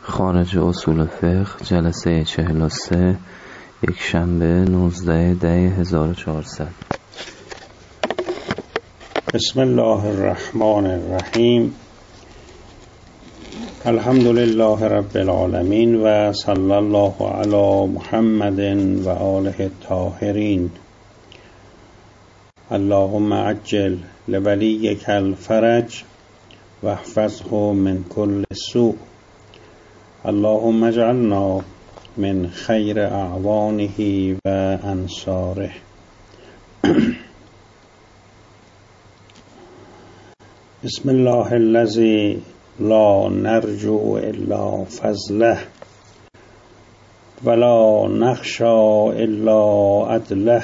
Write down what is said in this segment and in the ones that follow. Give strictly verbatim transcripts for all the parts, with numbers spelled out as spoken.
خارج اصول فقه جلسه چهل و سه یک شنبه نوزده دی هزار و چهارصد. بسم الله الرحمن الرحیم. الحمد لله رب العالمین و صلی الله علی محمد و آله الطاهرین. اللهم عجل لولیک الفرج و احفظه من كل سوء. اللهم اجعلنا من خیر اعوانه و انصاره. بسم الله الذی لا نرجو الا فضله ولا نخشى الا عدله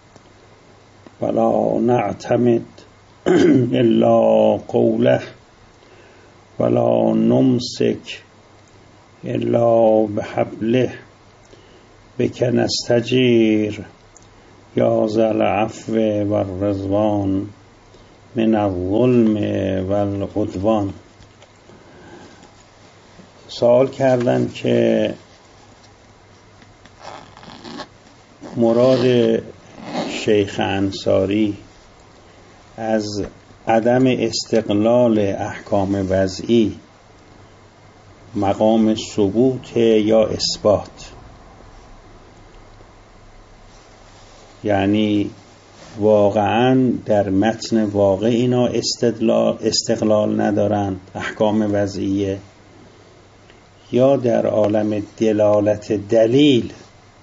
ولا نعتمد الا قوله ولا نمسك الا بحبله بک نستجیر یا ذا العفو والرضوان من الظلم والعدوان. سوال کردن که مراد شیخ انصاری از عدم استقلال احکام وضعی مقام ثبوت یا اثبات، یعنی واقعا در متن واقع اینا استدلال استقلال ندارند احکام وضعیه، یا در عالم دلالت دلیل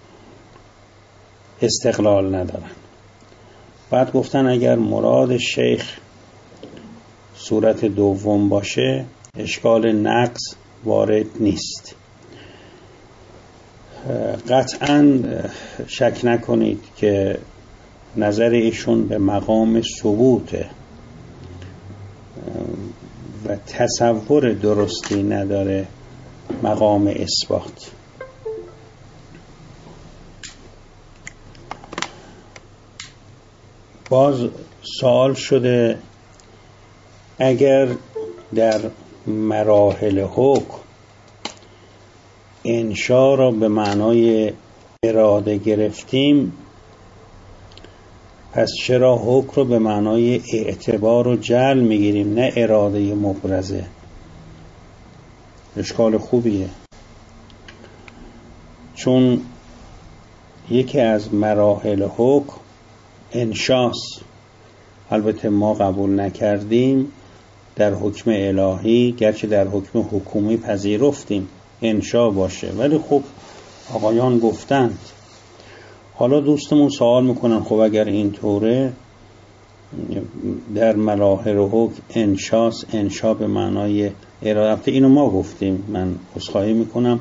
استقلال ندارند. بعد گفتن اگر مراد شیخ صورت دوم باشه اشکال نقص وارد نیست. قطعا شک نکنید که نظر ایشون به مقام ثبوته و تصور درستی نداره مقام اثبات. باز سوال شده اگر در مراحل حکم انشا را به معنای اراده گرفتیم، پس چرا حکم رو به معنای اعتبار و جعل میگیریم نه اراده مبرزه؟ اشکال خوبیه، چون یکی از مراحل حکم انشاست. البته ما قبول نکردیم در حکم الهی، گرچه در حکم حکومی پذیرفتیم انشا باشه، ولی خب آقایان گفتند. حالا دوستمون سوال میکنن خب اگر اینطوره در مراحل حکم انشاست، انشا به معنای اراده، اینو ما گفتیم، من عذرخواهی میکنم،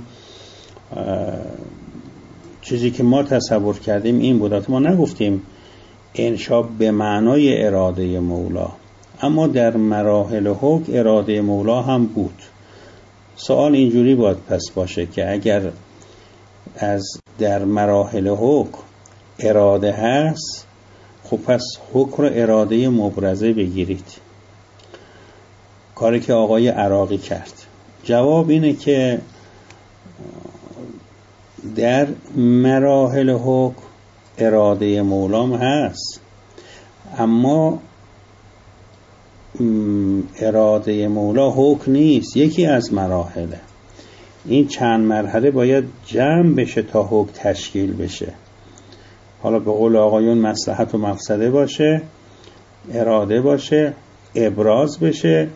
چیزی که ما تصور کردیم این بود، ما نگفتیم انشا به معنای اراده مولا، اما در مراحل حکم اراده مولا هم بود. سوال اینجوری باید پس باشه که اگر از در مراحل حکم اراده هست، خب پس حکم رو اراده مبرزه بگیرید، کاری که آقای عراقی کرد. جواب اینه که در مراحل حکم اراده مولام هست، اما اراده مولا حکم نیست، یکی از مراحله. این چند مرحله باید جمع بشه تا حکم تشکیل بشه. حالا به قول آقایون مصلحت و مفسده باشه، اراده باشه، ابراز بشه،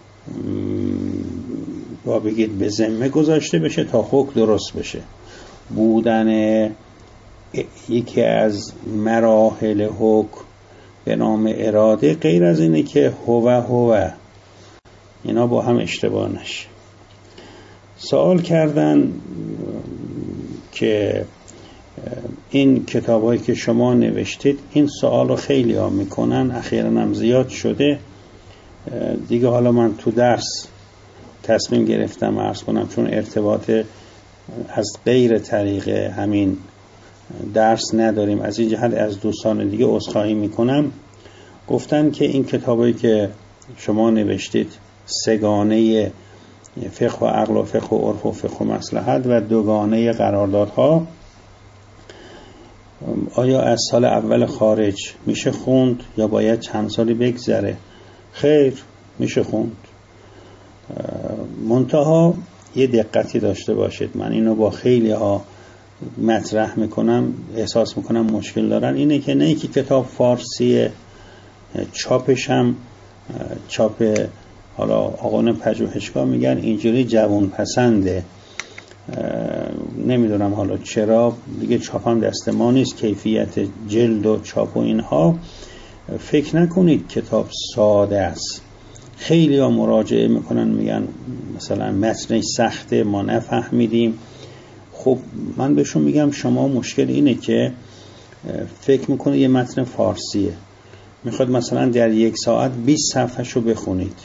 با بگید به ذمه گذاشته بشه تا حکم درست بشه. بودن یکی از مراحل حکم به نام اراده غیر از اینه که هو هو، اینا با هم اشتباه نشه. سوال کردن که این کتابایی که شما نوشتید این سوال رو خیلی ها میکنن، اخیراً هم زیاد شده دیگه. حالا من تو درس تصمیم گرفتم عرض کنم، چون ارتباط از غیر طریق همین درس نداریم، از این جهت از دوستان دیگه عذرخواهی میکنم. گفتن که این کتابایی که شما نوشتید سگانه فقه و عقل و فقه و عرف و فقه و مصلحت و دوگانه قراردادها آیا از سال اول خارج میشه خوند یا باید چند سالی بگذره؟ خیر، میشه خوند. منتها یه دقتی داشته باشید، من اینو با خیلی ها مطرح میکنم، احساس میکنم مشکل دارن، اینه که نه که کتاب فارسی چاپش هم چاپ حالا آقایون پژوهشگاه میگن اینجوری جوان پسنده، نمیدونم حالا چرا دیگه چاپم دست ما نیست، کیفیت جلد و چاپ و اینها. فکر نکنید کتاب ساده است. خیلی ها مراجعه میکنن میگن مثلا متنش سخته، ما نفهمیدیم. خب من بهشون میگم شما مشکل اینه که فکر میکنید یه متن فارسیه، میخواد مثلا در یک ساعت بیست صفحه شو بخونید.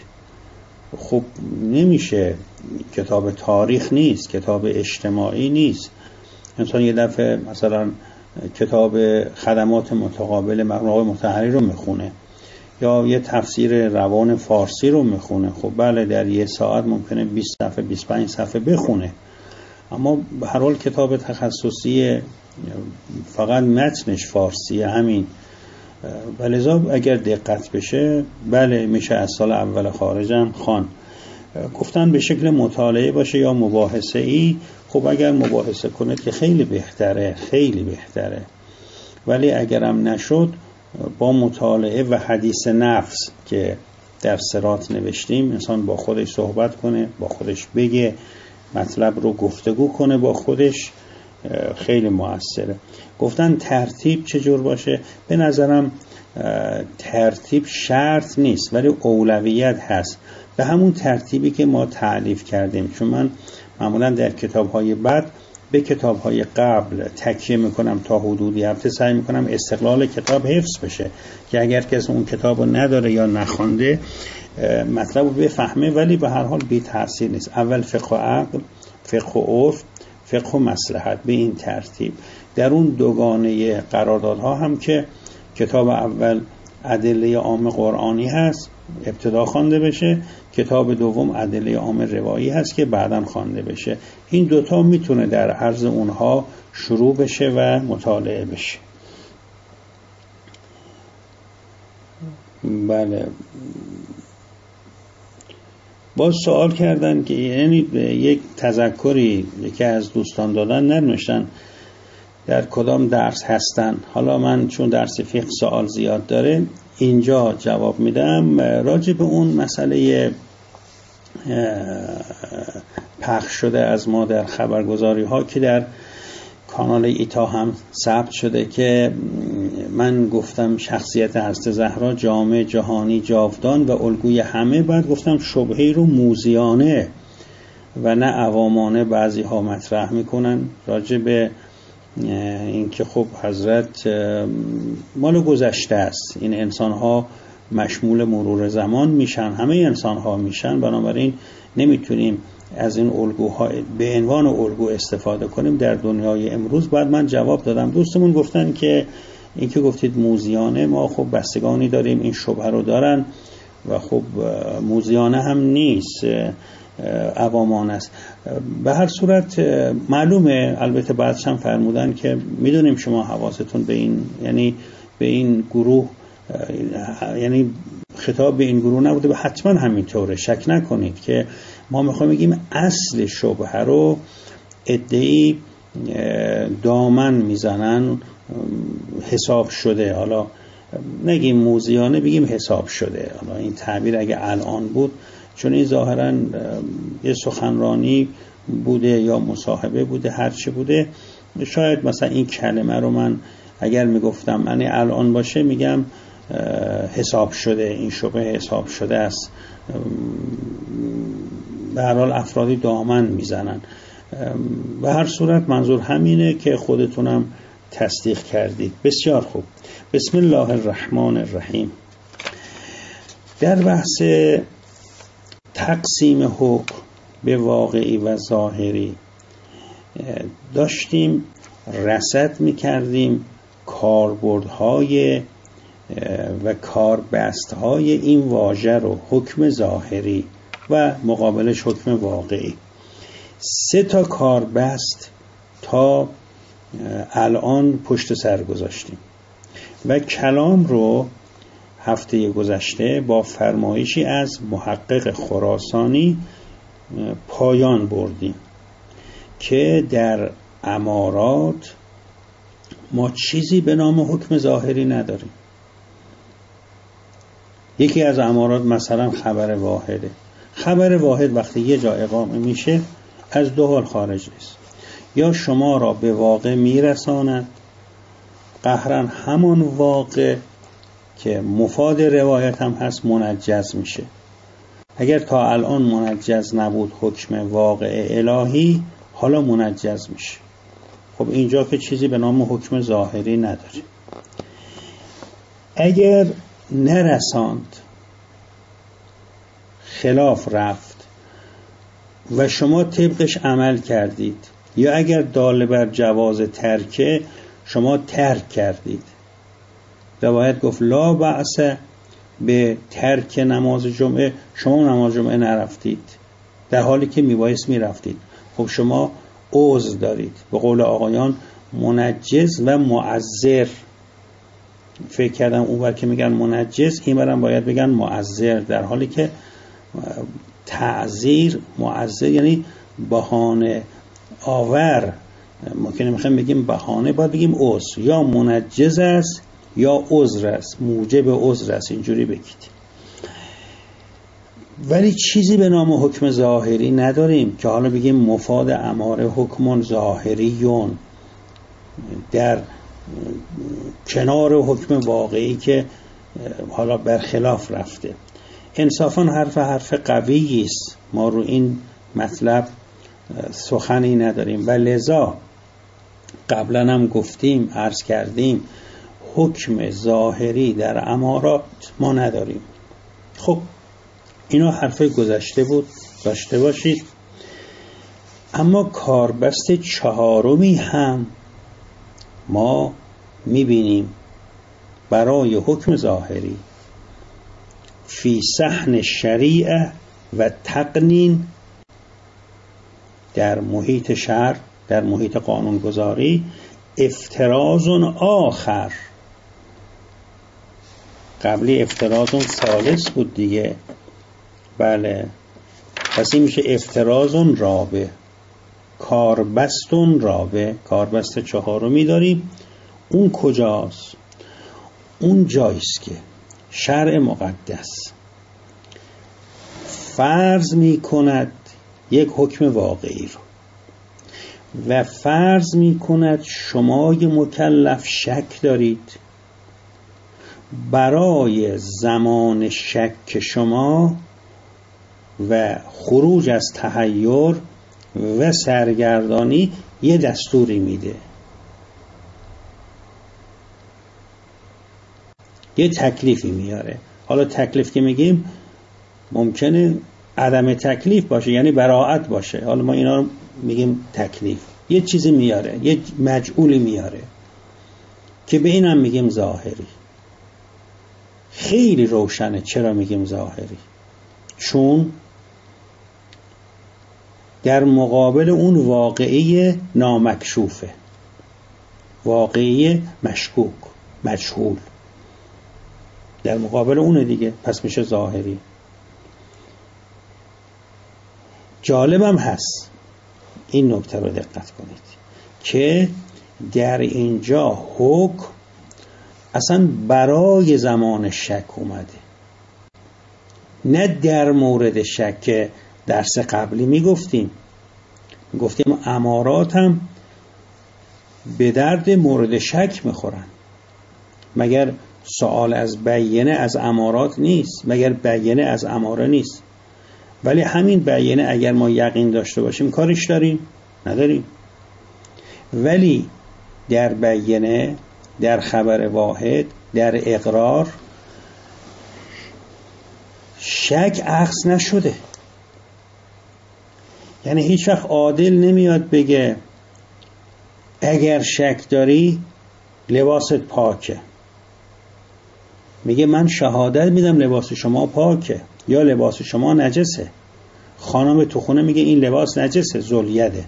خب نمیشه، کتاب تاریخ نیست، کتاب اجتماعی نیست. انسان یه دفعه مثلا کتاب خدمات متقابل مرحوم مطهری رو میخونه یا یه تفسیر روان فارسی رو میخونه. خب بله در یه ساعت ممکنه بیست صفحه بیست و پنج صفحه بخونه، اما به هر حال کتاب تخصصی فقط متنش فارسیه همین. ولذا اگر دقت بشه بله میشه از سال اول خارجم خوان. گفتن به شکل مطالعه باشه یا مباحثه ای، خب اگر مباحثه کنید که خیلی بهتره، خیلی بهتره. ولی اگرم نشد با مطالعه و حدیث نفس که در صراط نوشتیم، انسان با خودش صحبت کنه، با خودش بگه، مطلب رو گفتگو کنه با خودش، خیلی موثره. گفتن ترتیب چجور باشه؟ به نظرم ترتیب شرط نیست ولی اولویت هست، به همون ترتیبی که ما تعلیف کردیم. چون من معمولا در کتاب‌های بعد به کتاب‌های قبل تکیه میکنم تا حدودی، البته سعی میکنم استقلال کتاب حفظ بشه که اگر کسی اون کتابو نداره یا نخونده مطلب رو بفهمه، ولی به هر حال بی تاثیر نیست. اول فقه و عقل، فقه و عرف، فقه و مصلحت، به این ترتیب. در اون دوگانه قراردادها هم که کتاب اول ادله عام قرآنی هست ابتدا خوانده بشه، کتاب دوم ادله عام روایی هست که بعداً خوانده بشه. این دوتا میتونه در عرض اونها شروع بشه و مطالعه بشه. بله، باز سوال کردن که یعنی یک تذکری یکی از دوستان دادن، ننوشتن در کدام درس هستن. حالا من چون درس فقه سوال زیاد داره اینجا جواب میدم. راجع به اون مسئله پخش شده از ما در خبرگزاری ها که در کانال ایتا هم ثبت شده که من گفتم شخصیت حضرت زهرا جامع جهانی جاودان و الگوی همه، بعد گفتم شبهه‌ای رو موذیانه و نه عوامانه بعضی ها مطرح میکنن راجع به این که خب حضرت مال گذشته است، این انسان ها مشمول مرور زمان میشن، همه انسان ها میشن، بنابراین نمیتونیم از این الگوها به عنوان الگو استفاده کنیم در دنیای امروز. بعد من جواب دادم، دوستمون گفتن که این که گفتید موذیانه، ما خب بستگانی داریم این شبهه رو دارن و خب موذیانه هم نیست، عوامان است. به هر صورت معلومه، البته بعدش هم فرمودن که میدونیم شما حواستون به این یعنی به این گروه یعنی خطاب به این گروه نبوده و حتما همینطوره، شک نکنید که ما میخوایم بگیم اصل شبهه رو عده‌ای دامن میزنن حساب شده، حالا نگیم موذیانه بگیم حساب شده. حالا این تعبیر اگه الان بود، چون این ظاهرا یه سخنرانی بوده یا مصاحبه بوده، هرچی بوده، شاید مثلا این کلمه رو من اگر میگفتم یعنی الان باشه میگم حساب شده، این شبه حساب شده است. به هر حال افرادی دامن میزنن. به هر صورت منظور همینه که خودتونم تصدیق کردید. بسیار خوب. بسم الله الرحمن الرحیم. در بحث تقسیم حکم به واقعی و ظاهری داشتیم رصد میکردیم کاربردهای و کاربستهای این واژه رو، حکم ظاهری و مقابلش حکم واقعی. سه تا کاربست تا الان پشت سر گذاشتیم و کلام رو هفته گذشته با فرمایشی از محقق خراسانی پایان بردیم که در امارات ما چیزی به نام حکم ظاهری نداریم. یکی از امارات مثلا خبر واحده. خبر واحد وقتی یه جا اقامه میشه از دو حال خارج نیست، یا شما را به واقع میرساند قهرن همون واقع که مفاد روایت هم هست منجز میشه. اگر تا الان منجز نبود حکم واقع الهی، حالا منجز میشه. خب اینجا که چیزی به نام حکم ظاهری نداریم. اگر نرساند، خلاف رفت و شما طبقش عمل کردید، یا اگر دال بر جواز ترکه شما ترک کردید، روایت گفت لا بأس به ترک نماز جمعه، شما نماز جمعه نرفتید در حالی که میبایست میرفتید، خب شما عذر دارید. به قول آقایان منجز و معذر. فکر کردم اونور که میگن منجز، این برم باید بگن معذر، در حالی که تعذیر معذر یعنی بهانه آور. ما که نمیخوایم بگیم بهانه، باید بگیم عذر، یا منجز است یا عذر است، موجب عذر است، اینجوری بگید. ولی چیزی به نام حکم ظاهری نداریم که حالا بگیم مفاد اماره حکم ظاهریون در کنار حکم واقعی که حالا برخلاف رفته. انصافا حرف حرف قویی است، ما رو این مطلب سخنی نداریم و لذا قبلا هم گفتیم، عرض کردیم حکم ظاهری در امارات ما نداریم. خب اینا حرف گذشته بود، داشته باشید. اما کاربست چهارمی هم ما میبینیم برای حکم ظاهری فی صحن شریعه و تقنین، در محیط شرع، در محیط قانونگذاری، افتراض آخر. قبلی افتراض ثالث بود دیگه، بله، پس این میشه افتراض رابع، کاربست رابع. کاربست چهارمی داریم. اون کجاست؟ اون جاییست که شرع مقدس فرض می کند یک حکم واقعی رو و فرض می کند شمای مکلف شک دارید. برای زمان شک شما و خروج از تحیر و سرگردانی یه دستوری میده، یه تکلیفی میاره. حالا تکلیف که میگیم ممکنه عدم تکلیف باشه، یعنی براءت باشه. حالا ما اینا رو میگیم تکلیف. یه چیزی میاره، یه مجعولی میاره که به اینم میگیم ظاهری. خیلی روشنه چرا میگیم ظاهری، چون در مقابل اون واقعی نامکشوفه، واقعی مشکوک، مجهول، در مقابل اونه دیگه، پس میشه ظاهری. جالبم هست این نکته رو دقت کنید که در اینجا حکم اصلا برای زمان شک اومده، نه در مورد شک. درس قبلی میگفتیم میگفتیم امارات هم به درد مورد شک میخورن. مگر سوال از بیینه از امارات نیست؟ مگر بیینه از اماره نیست؟ ولی همین بیینه اگر ما یقین داشته باشیم کارش داریم؟ نداریم. ولی در بیینه، در خبر واحد، در اقرار شک اخذ نشده. یعنی هیچ وقت عادل نمیاد بگه اگر شک داری لباست پاکه، میگه من شهادت میدم لباس شما پاکه یا لباس شما نجسه. خانم تو خونه میگه این لباس نجسه، ذولیده،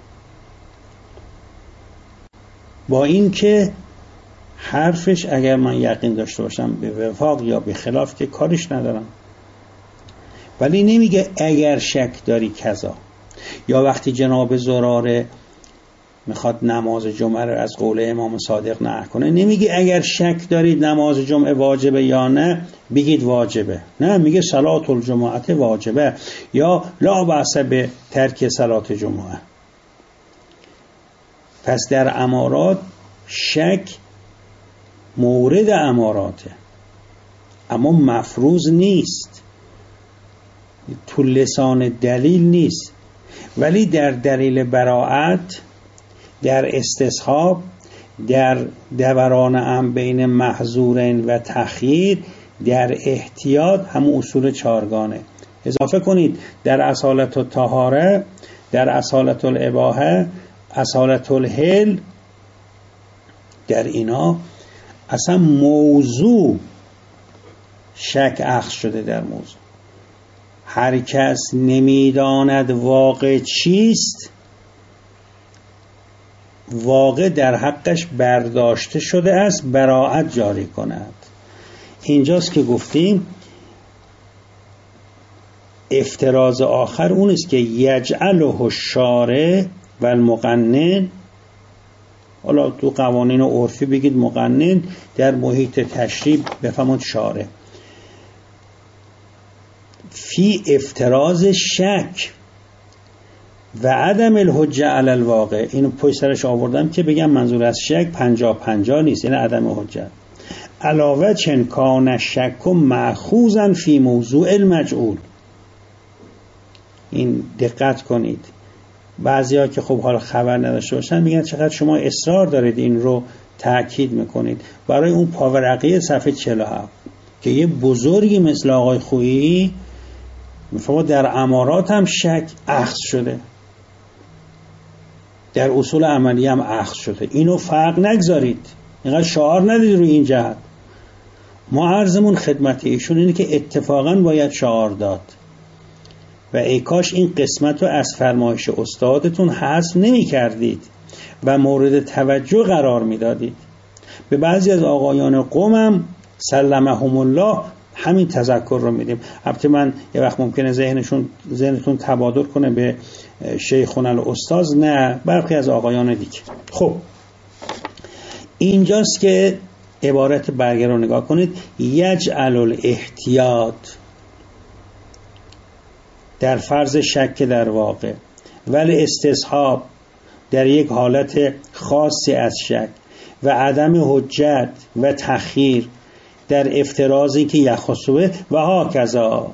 با این که حرفش اگر من یقین داشته باشم به وفاق یا به خلاف که کارش ندارم، ولی نمیگه اگر شک داری کذا. یا وقتی جناب زراره میخواد نماز جمعه رو از قول امام صادق نقل کنه، نمیگه اگر شک دارید نماز جمعه واجبه یا نه بگید واجبه، نه، میگه صلات الجمعه واجبه یا لا بأس به ترک صلات جمعه. پس در امارات شک مورد اماراته، اما مفروض نیست، تو لسان دلیل نیست، ولی در دلیل براعت، در استصحاب، در دوران ام بین محظورین و تخییر، در احتیاط، هم اصول چارگانه. اضافه کنید در اصالت الطهاره، در اصالت الاباحه، اصالت الحل، در اینا اصلا موضوع شک اخذ شده در موضوع. هر کس نمیداند واقع چیست، واقع در حقش برداشته شده است، براعت جاری کند. اینجاست که گفتیم افتراض آخر اون است که یجعله الشارع و المقنن، حالا تو قوانین عرفی بگید مقنن، در محیط تشریع بفهمید شارع، فی افتراض شک و عدم الحجه علی الواقع. اینو پشت سرش آوردم که بگم منظور از شک پنجاه پنجاه نیست، این عدم حجت. علاوه چن کان شک مأخوذا فی موضوع المجعول. این دقت کنید، بعضیا که خب حالا خبر نداشته باشن میگن چقدر شما اصرار دارید این رو تأکید میکنید. برای اون پاورقی صفحه چهل و هفت که یه بزرگی مثل آقای خویی میفهمه در امارات هم شک اخذ شده، در اصول عملی هم اخذ شده. اینو فرق نگذارید، اینقدر شعار ندید روی این جهت. ما عرضمون خدمت ایشون اینه که اتفاقا باید شعار داد و ای کاش این قسمت رو از فرمایش استادتون حذف نمی کردید و مورد توجه قرار می دادید. به بعضی از آقایان قومم سلمهم الله همین تذکر رو میدیم. البته من یه وقت ممکنه ذهنشون ذهنتون تبادر کنه به شیخنا الاستاذ، نه، برخی از آقایان دیگه. خب اینجاست که عبارت برگه رو نگاه کنید. یجعل الاحتیاط در فرض شک در واقع، ولی استصحاب در یک حالت خاصی از شک، و عدم حجت و تخییر در افترازی که یخصوه و ها کذا.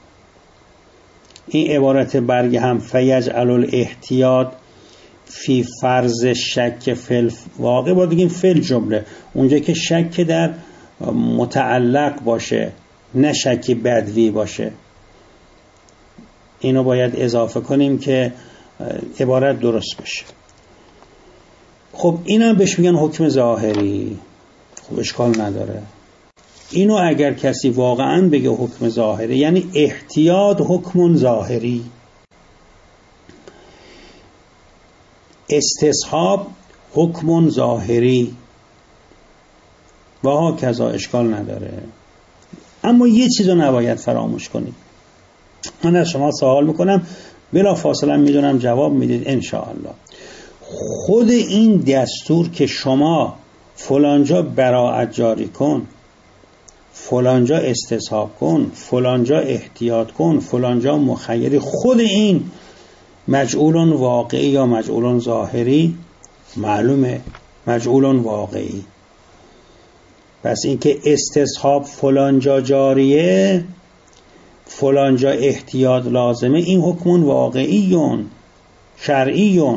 این عبارت برگ هم فیجعل الاحتیاط فی فرض شک فی واقع، با دیگه فی جمله، اونجا که شک در متعلق باشه نه شک بدوی باشه. اینو باید اضافه کنیم که عبارت درست بشه. خب اینم بهش میگن حکم ظاهری. خب اشکال نداره. اینو اگر کسی واقعا بگه حکم ظاهری، یعنی احتیاط حکم ظاهری، استصحاب حکم ظاهری و ها کذا، اشکال نداره. اما یه چیزو نباید فراموش کنید. من از شما سوال میکنم، بلا فاصله میدونم جواب میدید انشاءالله. خود این دستور که شما فلانجا براعت جاری کن، فلانجا استصحاب کن، فلانجا احتیاط کن، فلانجا مخیری، خود این مجعول واقعی یا مجعول ظاهری معلومه، مجعول واقعی. پس اینکه استصحاب فلانجا جاریه، فلانجا احتیاط لازمه، این حکم واقعیون شرعیون،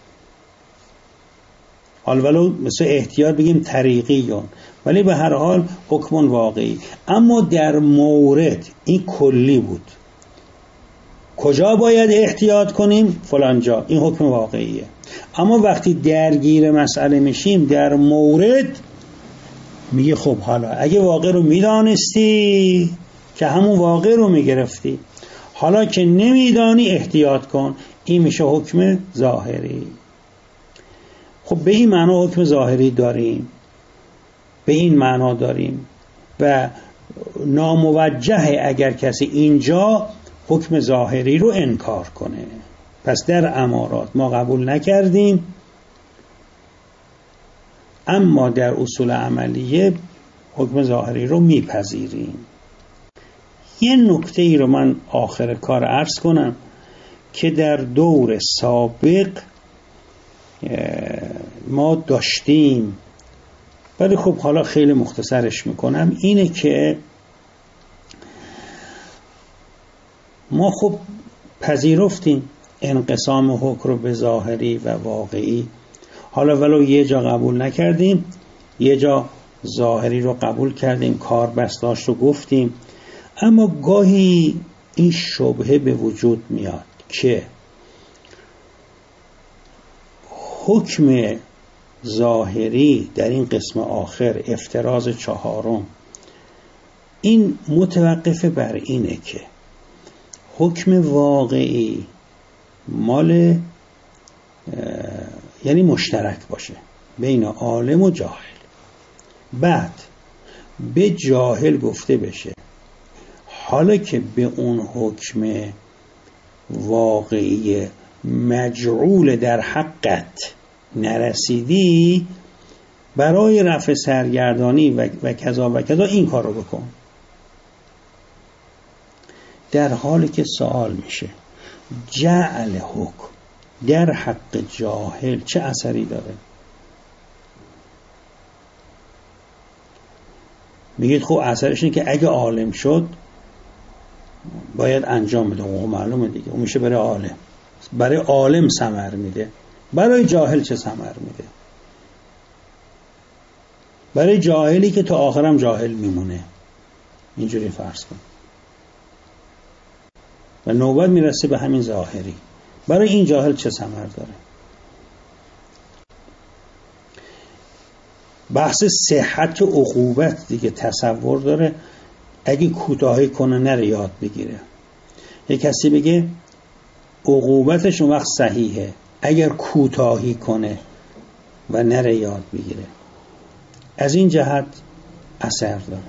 حال ولو مثل احتیاط بگیم طریقیون، ولی به هر حال حکم واقعی. اما در مورد این کلی بود، کجا باید احتیاط کنیم؟ فلانجا، این حکم واقعیه. اما وقتی درگیر مسئله میشیم در مورد، میگه خب حالا اگه واقع رو میدانستی که همون واقع رو میگرفتی، حالا که نمیدانی احتیاط کن. این میشه حکم ظاهری. خب به این معنا حکم ظاهری داریم، به این معنا داریم و ناموجه اگر کسی اینجا حکم ظاهری رو انکار کنه. پس در امارات ما قبول نکردیم، اما در اصول عملیه حکم ظاهری رو میپذیریم. یه نکته ای رو من آخر کار عرض کنم که در دور سابق ما داشتیم، ولی خب حالا خیلی مختصرش میکنم. اینه که ما خب پذیرفتیم انقسام حکم رو به ظاهری و واقعی. حالا ولو یه جا قبول نکردیم، یه جا ظاهری رو قبول کردیم، کار بستاش رو گفتیم. اما گاهی این شبهه به وجود میاد که حکم ظاهری در این قسم آخر، افتراض چهارم، این متوقف بر اینه که حکم واقعی مال یعنی مشترک باشه بین عالم و جاهل. بعد به جاهل گفته بشه حالا که به اون حکم واقعی مجعول در حقت نرسیدی، برای رفع سرگردانی و, و کذا و کذا این کار رو بکن. در حالی که سوال میشه جعل حکم در حق جاهل چه اثری داره؟ میگید خب اثرش اینه که اگه عالم شد باید انجام بده. او معلومه دیگه، اون میشه برای عالم. برای عالم ثمر میده، برای جاهل چه ثمر میده؟ برای جاهلی که تا آخرم جاهل میمونه. اینجوری فرض کن و نوبت میرسه به همین ظاهری. برای این جاهل چه ثمر داره؟ بحث صحت عقوبت دیگه تصور داره. اگه کوتاهی کنه نره یاد بگیره. یک کسی بگه عقوبتش اون وقت صحیحه اگر کوتاهی کنه و نره یاد بگیره. از این جهت اثر داره.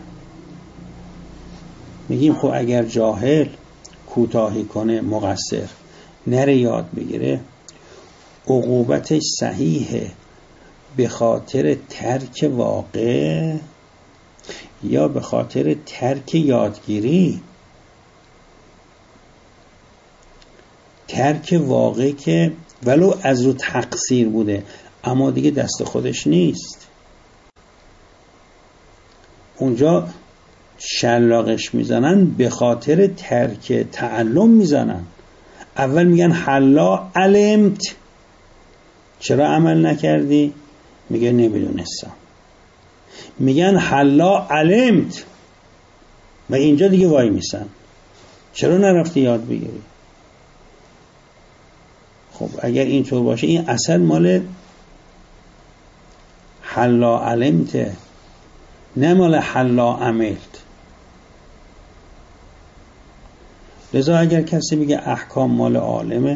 میگیم خب اگر جاهل کوتاهی کنه، مقصر، نره یاد بگیره، عقوبتش صحیحه به خاطر ترک واقع یا به خاطر ترک یادگیری؟ ترک واقع که ولو از رو تقصیر بوده اما دیگه دست خودش نیست. اونجا شلاقش میزنن به خاطر ترک تعلم میزنن. اول میگن حلا علمت، چرا عمل نکردی؟ میگه نمیدونستم. میگن حلا علمت و اینجا دیگه وای میسن، چرا نرفتی یاد بگیری؟ خب اگر اینطور باشه این اصل مال حلا علمت، نه مال حلا عملت. لذا اگر کسی بگه احکام مال عالمه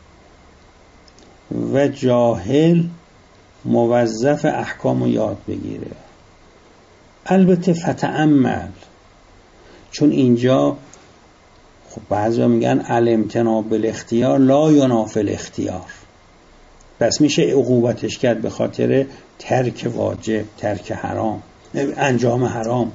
و جاهل موظف احکام رو یاد بگیره، البته فتأمل، چون اینجا خب بعضی میگن الامتناع بالاختیار لا ینافی الاختیار، پس میشه عقوبتش کرد به خاطر ترک واجب، ترک حرام، انجام حرام.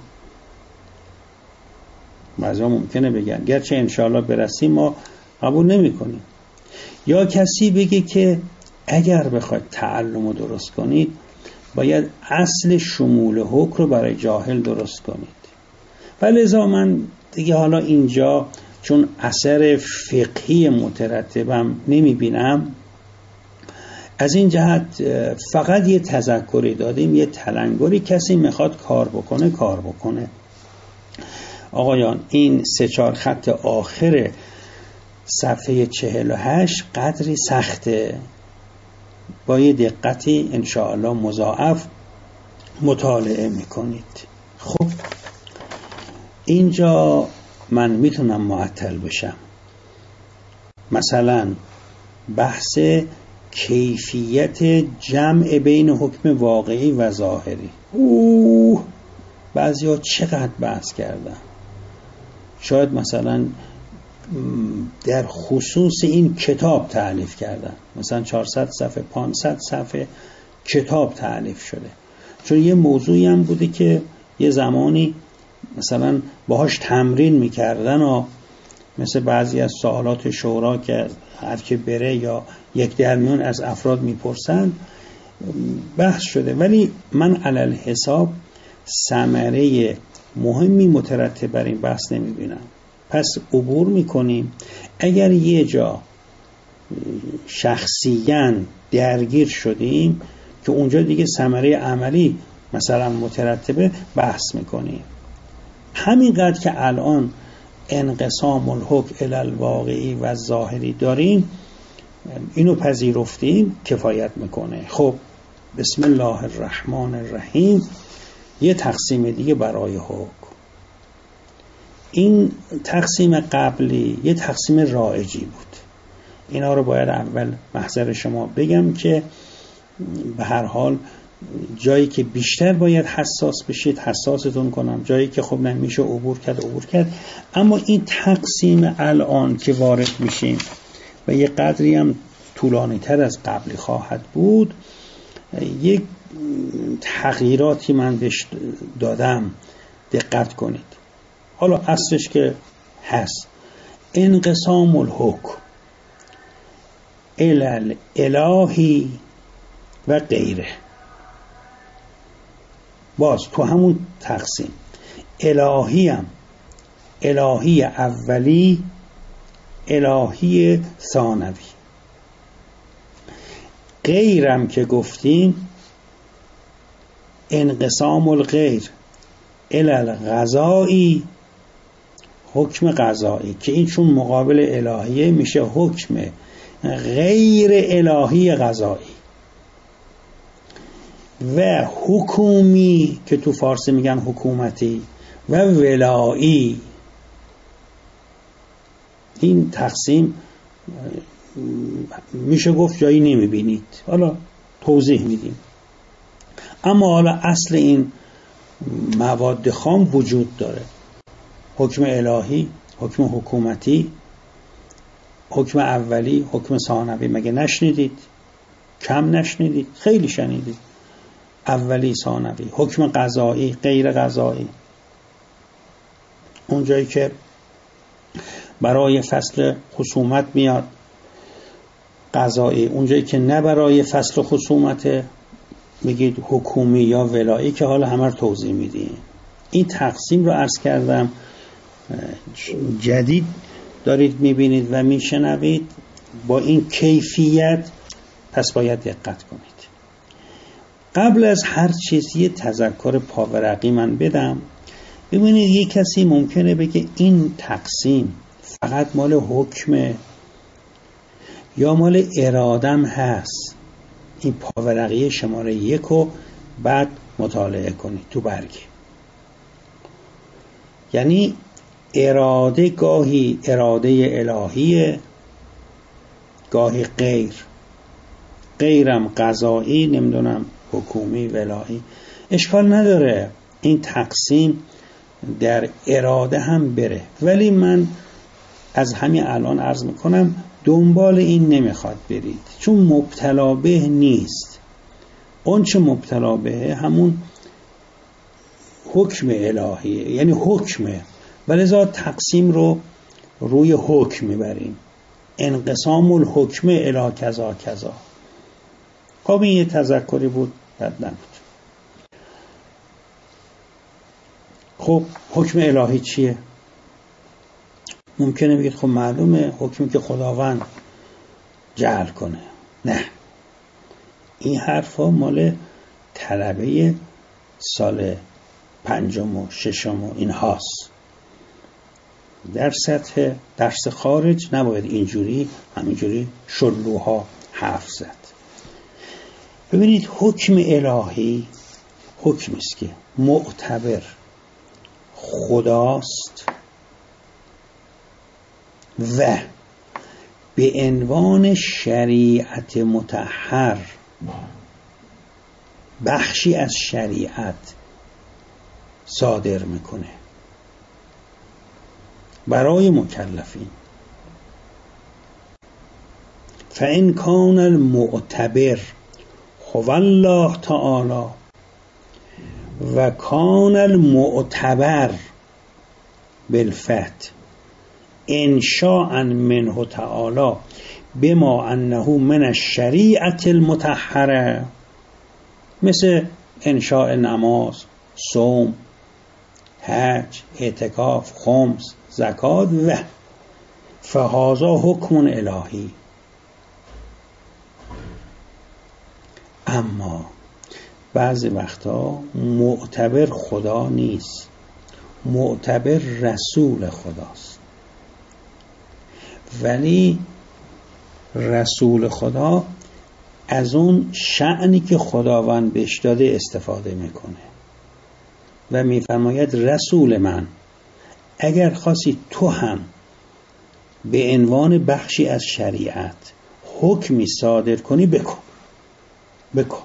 بعضی ممکنه بگن، گرچه انشاءالله برسیم ما قبول نمی کنیم. یا کسی بگه که اگر بخواید تعلم رو درست کنید باید اصل شمول حکم رو برای جاهل درست کنید. ولذا من دیگه حالا اینجا چون اثر فقهی مترتبم نمی بینم، از این جهت فقط یه تذکری دادیم، یه تلنگری. کسی میخواد کار بکنه کار بکنه. آقایان این سه چهار خط آخر صفحه چهل و هشت قدری سخته، با یه دقتی انشاءالله مضاعف مطالعه میکنید. خب اینجا من میتونم معطل بشم مثلا بحث کیفیت جمع بین حکم واقعی و ظاهری. اوه بعضی ها چقدر بحث کردن. شاید مثلا در خصوص این کتاب تألیف کردن، مثلا چهارصد صفحه پانصد صفحه کتاب تألیف شده، چون یه موضوعی هم بوده که یه زمانی مثلا باهاش تمرین میکردن و مثل بعضی از سوالات شورا که هر که بره یا یک درمیون از افراد میپرسن بحث شده. ولی من علل حساب ثمره مهمی مترتب بر این بحث نمیبینم. پس عبور میکنیم. اگر یه جا شخصیاً درگیر شدیم که اونجا دیگه ثمره عملی مثلا مترتبه بحث میکنیم. همینقدر که الان انقسام الحکم الی الواقعی و ظاهری داریم، اینو پذیرفتیم، کفایت میکنه. خب بسم الله الرحمن الرحیم. یه تقسیم دیگه برای حکم. این تقسیم قبلی یه تقسیم رایجی بود. اینا رو باید اول محضر شما بگم که به هر حال جایی که بیشتر باید حساس بشید حساستون کنم، جایی که خب نمیشه عبور کرد عبور کرد. اما این تقسیم الان که وارد میشیم و یه قدری هم طولانی تر از قبلی خواهد بود، یک تغییراتی من بهش دادم، دقت کنید. حالا اصلش که هست انقسام الحکم الی الالهی و غیره. باز تو همون تقسیم الهی هم الهی اولی، الهی ثانوی. غیرم که گفتیم انقسام الغیر الی القضایی، حکم قضایی که این چون مقابل الهیه میشه حکم غیر الهی قضایی. و حکومی که تو فارسی میگن حکومتی و ولایی. این تقسیم میشه گفت جایی نمیبینید، حالا توضیح میدیم. اما حالا اصل این مواد خام وجود داره. حکم الهی، حکم حکومتی، حکم اولی، حکم ثانوی. مگه نشنیدید؟ کم نشنیدید؟ خیلی شنیدید. اولی، ثانوی، حکم قضایی، غیر قضایی. اونجایی که برای فصل خصومت میاد قضایی، اونجایی که نه برای فصل خصومت میگید حکومی یا ولایی، که حالا همه رو توضیح میدیم. این تقسیم رو عرض کردم، جدید دارید میبینید و میشنوید با این کیفیت، پس باید دقت کنید. قبل از هر چیز یه تذکر پاورقی من بدم. ببینید یه کسی ممکنه بگه این تقسیم فقط مال حکمه یا مال ارادم هست. این پاورقی شماره یک رو بعد مطالعه کنید تو برگه. یعنی اراده گاهی اراده الهیه، گاهی غیر، غیرم قضایی، نمیدونم حکومی، ولایی. اشکال نداره این تقسیم در اراده هم بره، ولی من از همین الان عرض میکنم دنبال این نمیخواد برید، چون مبتلا به نیست. اون چه مبتلا به همون حکم الهیه، یعنی حکمه، ولذا تقسیم رو روی حکم میبریم. انقسام الحکم الی کذا کذا. خب این یه تذکری بود، بد نبود. خب حکم الهی چیه؟ ممکنه بگید خب معلومه حکمی که خداوند جعل کنه. نه، این حرفا مال طلبه سال پنجم و ششم و این هاست. در سطح درس خارج نباید اینجوری همینجوری شلوها حرف زد. ببینید حکم الهی حکمی است که معتبر خداست و به عنوان شریعت مطهر، بخشی از شریعت صادر میکنه برای مکلفین. فإن کان المعتبر هو الله تعالی و کان المعتبر بالفتح انشاء منه تعالی بما انه من الشریعت المطهره، مثل انشاء نماز، صوم، حج، اعتکاف، خمس، زکات و فهذا حکم الهی. اما بعضی وقتا معتبر خدا نیست، معتبر رسول خداست. ولی رسول خدا از اون شأنی که خداوند بهش داده استفاده میکنه و میفرماید رسول من اگر خواستی تو هم به عنوان بخشی از شریعت حکمی صادر کنی بکن بکن.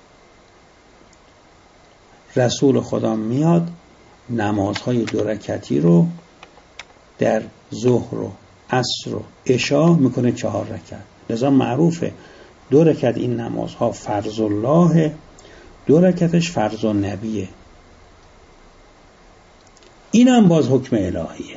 رسول خدا میاد نمازهای دو رکعتی رو در ظهر و عصر و عشا میکنه چهار رکعت. لذا معروفه دو رکعت این نمازها فرض الله، دو رکعتش فرض النبیه. این هم باز حکم الهیه.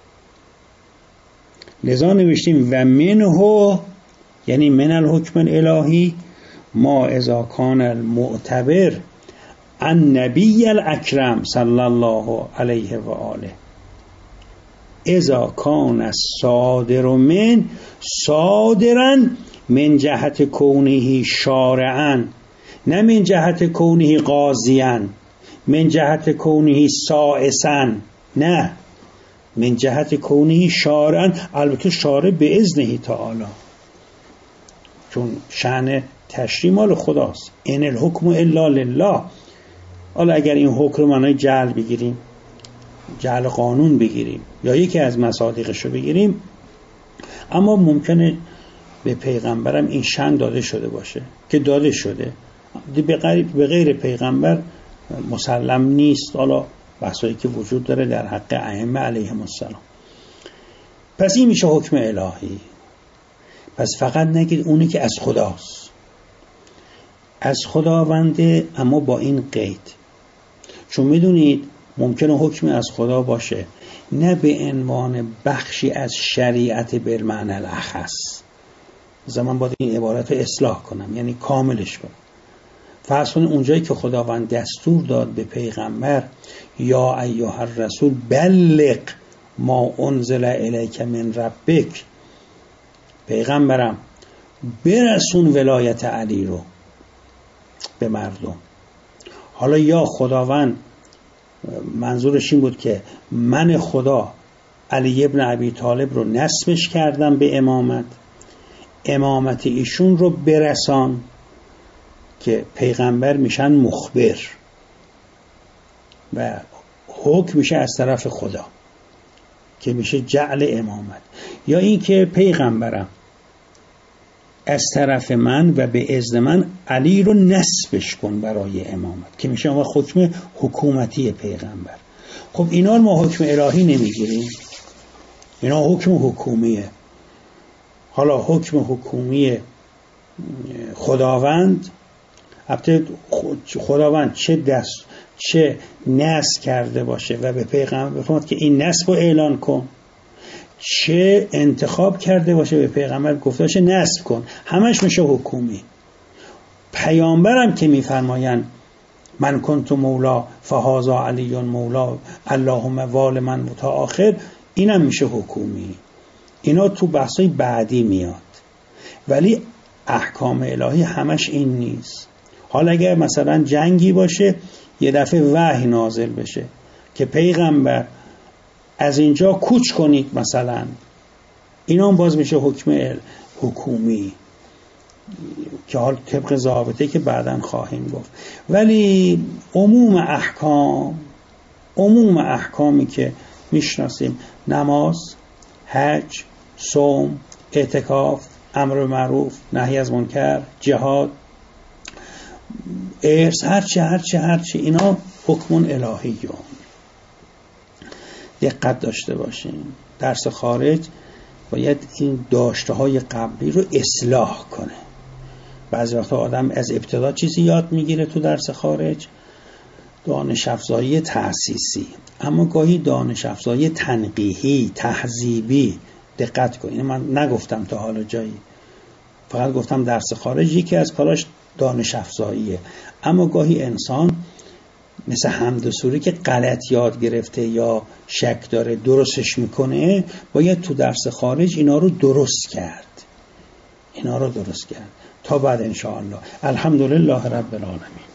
لذا نوشتیم و منه، یعنی من الحکم الهی ما اذا کان المعتبر النبی الاکرم صلی الله علیه و آله اذا کان الصادر من صادرا من جهت کونه شارعا، نه من جهت کونه قاضیا، من جهت کونه سائسا، نه من جهت کونه شارعا. البته شارع به اذنه تعالی، چون شأن تشریع مال خداست. ان الحکم الا لله. حالا اگر این حکم رو معنای جعل بگیریم، جعل قانون بگیریم یا یکی از مصادیقش رو بگیریم، اما ممکنه به پیغمبرم این شأن داده شده باشه که داده شده، به غیر پیغمبر مسلم نیست. حالا بحثایی که وجود داره در حق ائمه علیهم السلام. پس این میشه حکم الهی. پس فقط نگید اونی که از خداست، از خداونده، اما با این قید، چون میدونید ممکنه حکمی از خدا باشه نه به عنوان بخشی از شریعت بالمعنی الاخص. زمان باید این عبارت رو اصلاح کنم، یعنی کاملش کنم. فرض کنید اونجایی که خداوند دستور داد به پیغمبر یا ایها الرسول بلغ ما انزل الیک من ربک، پیغمبرم برسون ولایت علی رو به مردم. حالا یا خداوند منظورش این بود که من خدا علی ابن ابی طالب رو نسبش کردم به امامت، امامت ایشون رو برسان، که پیغمبر میشن مخبر و حکم میشه از طرف خدا که میشه جعل امامت. یا این که پیغمبرم از طرف من و به اذن من علی رو نسبش کن برای امامت، که میشه اما حکم حکومتی پیغمبر. خب اینا رو ما حکم الهی نمیگیریم، اینا حکم حکومیه. حالا حکم حکومی خداوند، البته خداوند چه دست چه نصب کرده باشه و به پیغمبر بفرماد که این نصب رو اعلان کن، چه انتخاب کرده باشه به پیغمبر گفته باشه نصب کن، همش میشه حکومی. پیامبرم که میفرمایند من کنت مولا فهذا علی مولا اللهم وال من تا آخر، اینم میشه حکومی. اینا تو بحثای بعدی میاد، ولی احکام الهی همش این نیست. حالا اگر مثلا جنگی باشه یه دفعه وحی نازل بشه که پیغمبر از اینجا کوچ کنید مثلا، اینا هم باز میشه حکم حکومی که حال طبق ضابطه که بعداً خواهیم گفت. ولی عموم احکام عموم احکامی که میشناسیم، نماز، حج، صوم، اعتکاف، امر به معروف، نهی از منکر، جهاد، ارث، هرچی هرچی هرچی اینا حکم الهیه. دقت داشته باشیم. درس خارج باید این داشته های قبلی رو اصلاح کنه. بعضی وقتا آدم از ابتدا چیزی یاد میگیره تو درس خارج، دانش افزایی تأسیسی، اما گاهی دانش افزایی تنقیحی، تهذیبی. دقت کن، اینو من نگفتم تا حالا جایی، فقط گفتم درس خارج یکی از کاراش دانش افزاییه. اما گاهی انسان مثل حمد و سوره که غلط یاد گرفته یا شک داره درستش میکنه، باید تو درس خارج اینا رو درست کرد اینا رو درست کرد تا بعد انشاءالله. الحمدلله رب العالمین.